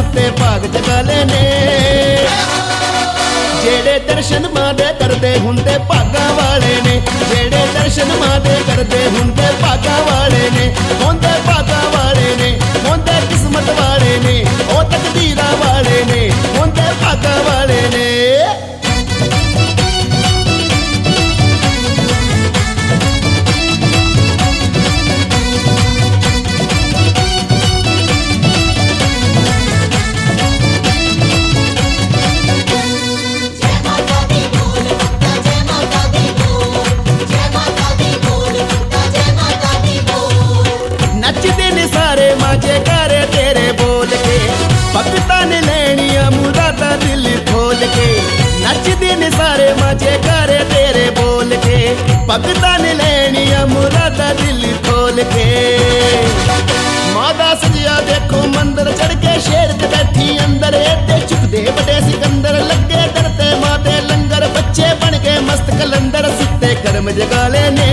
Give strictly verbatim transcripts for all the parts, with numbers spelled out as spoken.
सुते भाग जगाले ने। जेड़े दर्शन मां दे करदे हुंदे भागां वाले ने, जेड़े दर्शन मां दे करदे हुंदे भागां वाले ने, हुंदे भागां वाले ने, हुंदे किस्मत वाले ने, ओ तकदीरां वाले ने, हुंदे भागां वाले ने। जयकारे तेरे बोल के भगतां ने लेनिया मुरादा दिल खोल के, नचदे ने सारे मां जयकारे तेरे बोल के भगतां ने लेनिया मुरादा दिल खोल के। मादा सजिया देखो मंदिर चढ़ के शेर ते बैठी अंदर, एते चुकदे बड़े सिकंदर लगे डरते मां दे लंगर, बच्चे बन के मस्त कलंदर सुते कर्म जगाले ने।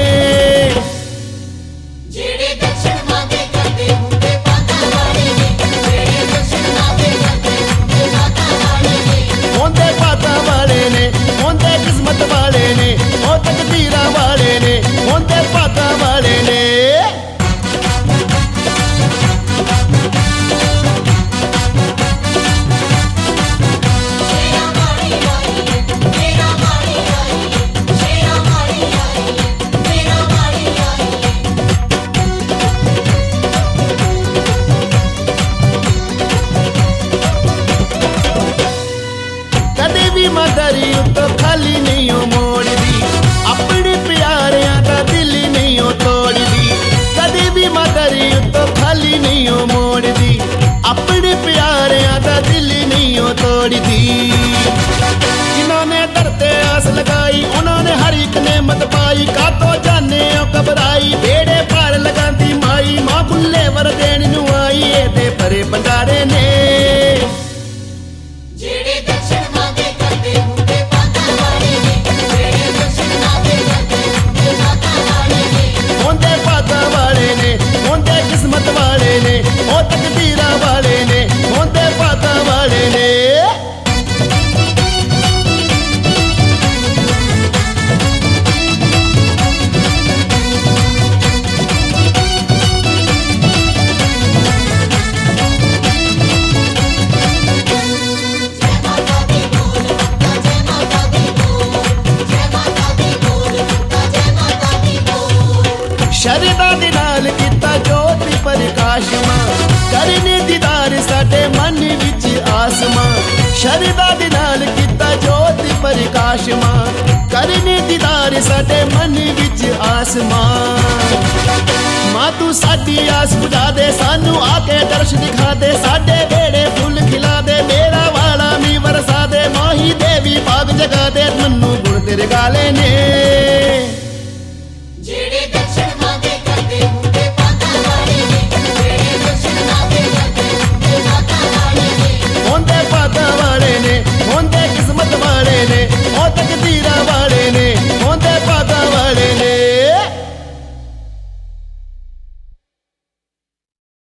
किस्मत वाले ने, ओ तकदीरा वाले ने, होंदे भागां वाले ने। कदे भी मदरी तो खाली नहीं हो मोड़दी, अपने प्यारियां दा दिल नहीं हो तोड़दी। कदे भी मदरी तो खाली नहीं हो मोड़दी, अपने प्यारियां दा दिल नहीं हो तोड़दी। जिन्होंने दरते आस लगाई उन्होंने हर एक नेमत पाई, कातो जाने घबराई बेड़े पार लगांदी माई, मां खुले वर देन नूं आई एदे परे भंडारे ने। किस्मत वाले ने, ओ तकदीरा वाले ने, होंदे भागां वाले ने। शरदा दे नाल कीता ज्योति प्रकाश मां, करने दीदार साडे मन विच आसमां। शरदा दे नाल कीता ज्योति प्रकाश मां, करने दीदार साडे मन विच आसमां। मां तू साडी आस बुझा दे, सानू आके दर्श दिखा दे, साडे बेड़े फुल खिला दे, मेरा वाला मी वरसा दे, माही देवी भाग जगा दे, मन्नू गुण तेरे गाले ने।